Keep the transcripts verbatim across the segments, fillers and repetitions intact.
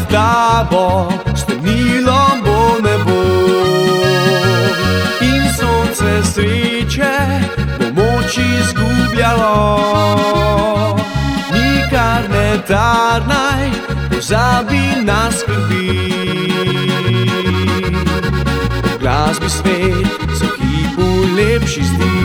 z tabo, strnilo bo nebo. In sonce sreče bo moč izgubljalo. Nikar ne tarnaj, pozabi na skrbi. V glasbi svet se v hipu lepši zdi.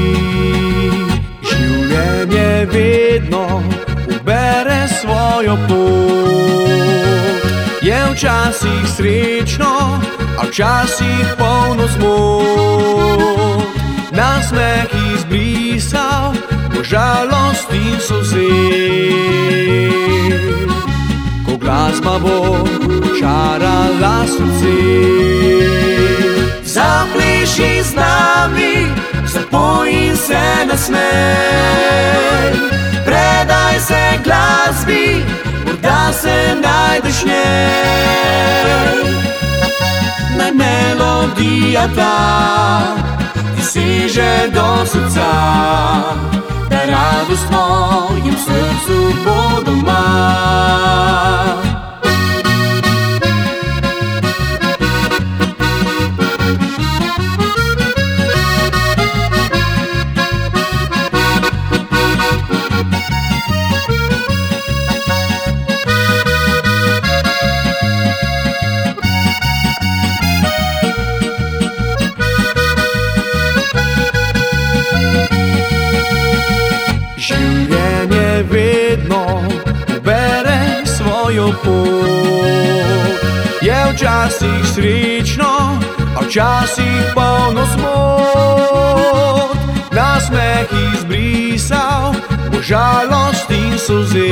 Življenje vedno ubere svojo pot. Je včasih srečno, a včasih polno zmot. Nasmeh izbrisal bo žalost in solze. Ko glasba bo očarala srce. Zapleši z nami, zapoj in se nasmej. Predaj se glasbi, morda se najdeš v njej. Naj melodija ta ti seže do srca, da radost v mojem srcu bo doma. Življenje vedno ubere svojo pot. Je včasih srečno, a včasih polno zmot. Nasmeh izbrisal bo žalost in solze.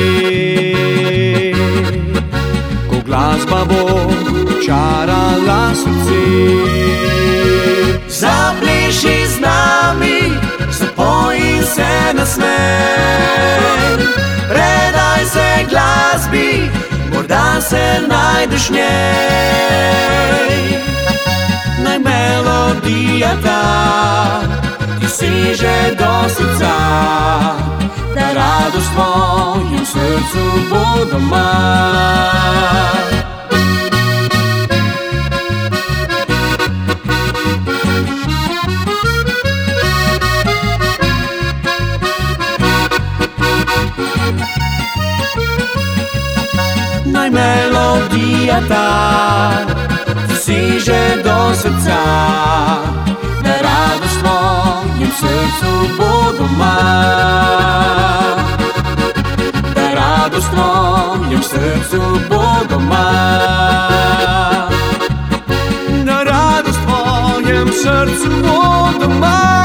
Ko glasba bo očarala srce. Zapleši z nami, zapoj in se nasmej. Predaj se glasbi, morda se najdeš v njej. Naj melodija ta ti seže do srca, da radost v mojem srcu bo doma. Naj melodija ta ti seže do srca, da radost v mojem srcu bo doma. Da radost v mojem srcu bo doma. Da radost v mojem srcu bo doma.